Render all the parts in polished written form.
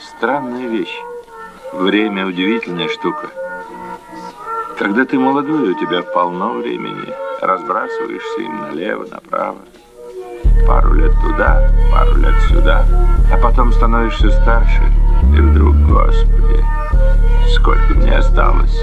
Странная вещь. Время – удивительная штука. Когда ты молодой, у тебя полно времени. Разбрасываешься им налево, направо. Пару лет туда, пару лет сюда. А потом становишься старше. И вдруг, Господи, сколько мне осталось?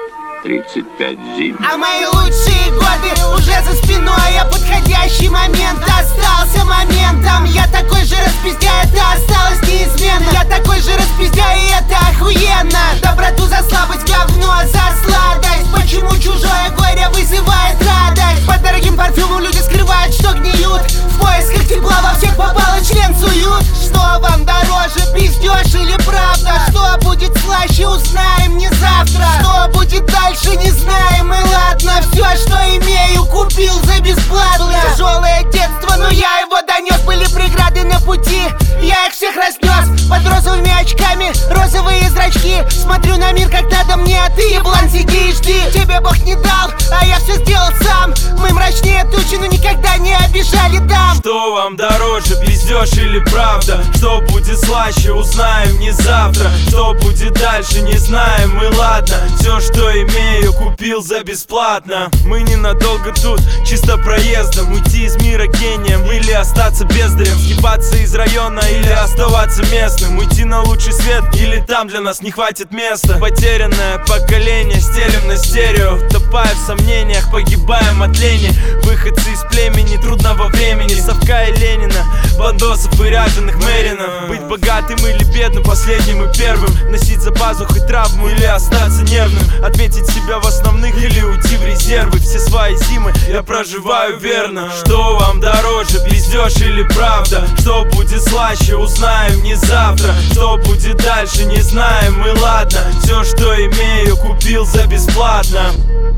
35 зим. А мои лучшие годы уже за спиной, а подходящий момент остался моментом. Я такой же распиздяй, это осталось неизменно. Я такой же распиздяй, и это охуенно. Доброту за слабость, говно за сладость. Почему чужое горе вызывает радость? По дорогим парфюмам люди скрывают, что гниют. В поисках тепла во всех попало, член суют. Что вам дороже, пиздёж или правда? Что будет слаще, узнаем не завтра. Что будет дальше, не знаем, и ладно. Все, что имею, купил за бесплатно. Тяжелое детство, но я его донес. Были преграды на пути, я их всех разнес. Под розовыми очками, розовые зрачки. Смотрю на мир, как надо мне, а ты, еблан, сиди и жди. Тебе Бог не дал, а я все сделал сам. Мы мрачнее тучи, но никогда не обижали дам. Что вам дороже, пиздёж или правда? Что будет слаще, узнаем не завтра. Что будет дальше, не знаем, и ладно. Все, что имею, купил за бесплатно. Мы ненадолго тут, чисто проездом. Уйти из мира гением или остаться бездарем. Съебаться из района или оставаться местным. Уйти на лучший свет или там для нас не хватит места. Потерянное поколение стелем на стерео. Утопая в сомнениях, погибаем от лени. Выходцы из племени трудного времени. Совка и Ленина, бандосов и ряженых Мэринов. Быть богатым или бедным, последним и первым. Носить за пазухой травму или остаться нервным. Отметить себя в основных или уйти в резервы. Все свои зимы я проживаю верно. Что вам дороже, пиздёж или правда? Что будет слаще, узнаем не завтра. Что будет дальше, не знаем, и ладно. Все, что имею, купил за бесплатно.